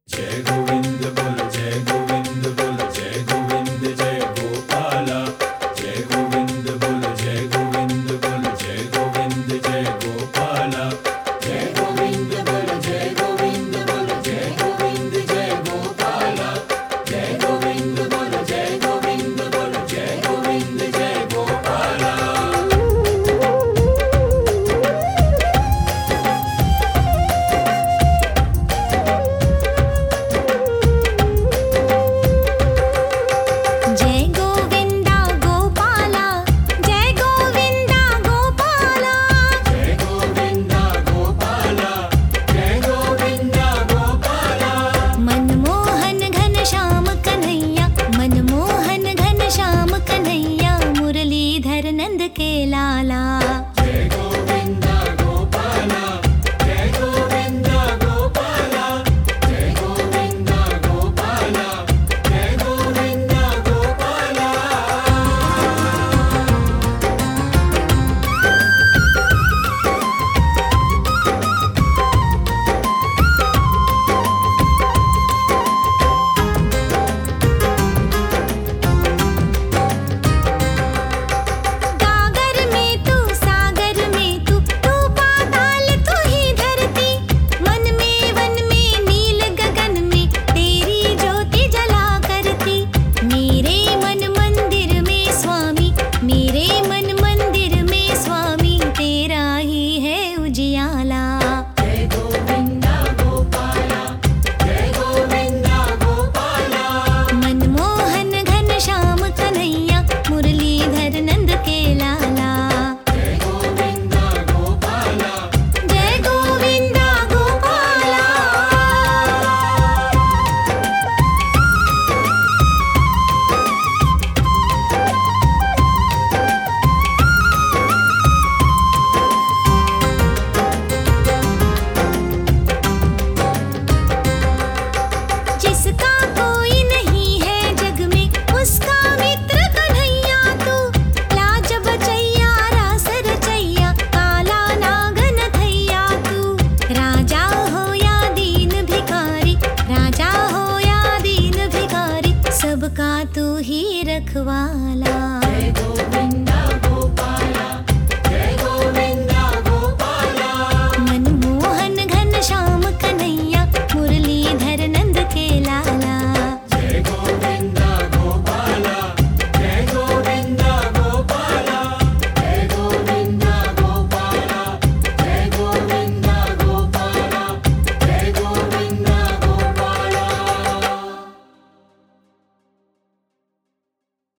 जय गोविंद बोलो जय गोविंद बोलो जय गोविंद जय गोपाला। जय गोविंद बोलो जय गोविंद बोलो जय गोविंद जय गोपाला। जय गोविंद बोलो जय गोविंद बोलो जय गोविंद जय गोपाला। जय गोविंद बोलो जय गोविंद बोलो जय गोविंद जय गोपाला। जय गोविंदा गोपाला जय गोविंदा गोपाला। जय गोविंदा गोपाला जय गोविंदा गोपाला। मनमोहन घनश्याम कन्हैया मनमोहन घनश्याम कन्हैया मुरलीधर नंद के लाला। जय गोविंदा गोपाला जय गोविंदा गोपाला। जय गोविंदा गोपाला जय गोविंदा गोपाला। गागर में तू सागर में तू पाताल तू ही धरती। मन में वन में नील गगन में तेरी ज्योति जला करती। मेरे मन मंदिर में स्वामी मेरे मन मंदिर में स्वामी तेरा ही है उजियाला। जय गोविंदा गोपाला जय गोविंदा गोपाला। मनमोहन घनश्याम कन्हैया मुरलीधर नंद के लाला। जय गोविंदा गोपाला। जय गोविंदा गोपाला। जिसका कोई नहीं है जग में उसका मित्र कन्हैया तू। लाज बचैया रास रचैया काला नागन थैया तू। राजा हो या दीन भिखारी राजा हो या दीन भिखारी सबका तू ही रखवाला। जय